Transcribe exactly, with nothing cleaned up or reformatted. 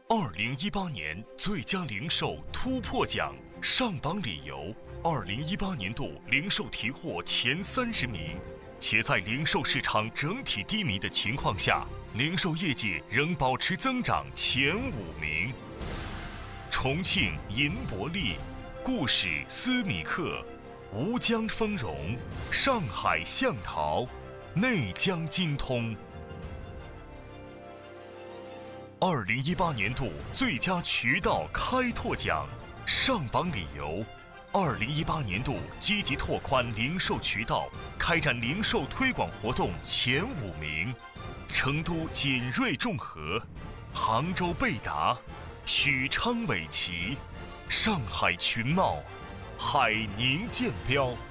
二零一八年最佳零售突破奖上榜理由：二零一八年度零售提货前三十名，且在零售市场整体低迷的情况下，零售业绩仍保持增长前五名。重庆银博利、故事思米克、吴江丰荣、上海象陶、内江金通。二零一八年度最佳渠道开拓奖上榜理由：二零一八年度积极拓宽零售渠道，开展零售推广活动前五名。成都锦瑞众和、杭州贝达、许昌伟奇、上海群贸、海宁建标。